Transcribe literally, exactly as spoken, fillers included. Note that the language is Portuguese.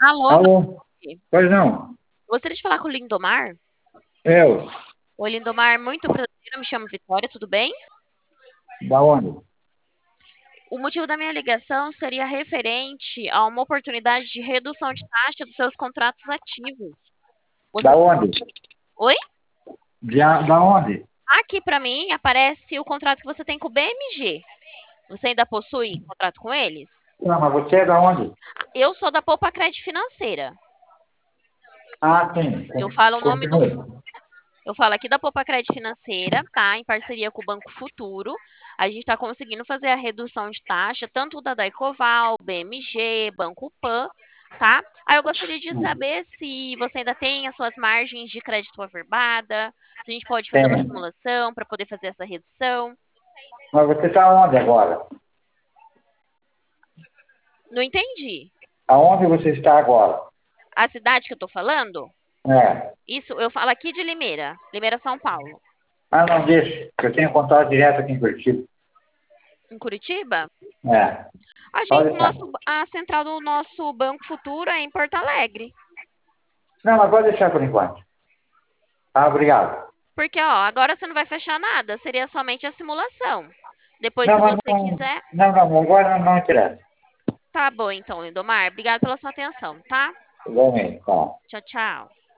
Alô, Alô? Mari. Pois não? Gostaria de falar com o Lindomar. Eu. Oi, Lindomar, muito prazer. Eu me chamo Vitória, tudo bem? Da onde? O motivo da minha ligação seria referente a uma oportunidade de redução de taxa dos seus contratos ativos. Você... Da onde? Oi? De, a- da onde? Aqui para mim aparece o contrato que você tem com o B M G. Você ainda possui contrato com eles? Não, mas você é da onde? Eu sou da Poupa Crédito Financeira. Ah, sim. Eu Con- falo o nome do Continue. Eu falo aqui da Poupa Crédito Financeira, tá? Em parceria com o Banco Futuro. A gente está conseguindo fazer a redução de taxa, tanto da Daicoval, B M G, Banco Pan, tá? Aí eu gostaria de saber se você ainda tem as suas margens de crédito averbada, se a gente pode fazer uma Tem. simulação para poder fazer essa redução. Mas você está onde agora? Não entendi. Aonde você está agora? A cidade que eu tô falando? É. Isso, eu falo aqui de Limeira, Limeira, São Paulo. Ah, não, deixa. Eu tenho contato direto aqui em Curitiba. Em Curitiba? É. A Pode gente, o deixar. nosso, a central do nosso Banco Futuro é em Porto Alegre. Não, mas pode deixar por enquanto. Ah, obrigado. Porque, ó, agora você não vai fechar nada, seria somente a simulação. Depois, Não, se mas você não. quiser. Não, não, agora não, não interessa. Tá bom, então, Lindomar. Obrigada pela sua atenção, tá? Igualmente, tá. Tchau, tchau.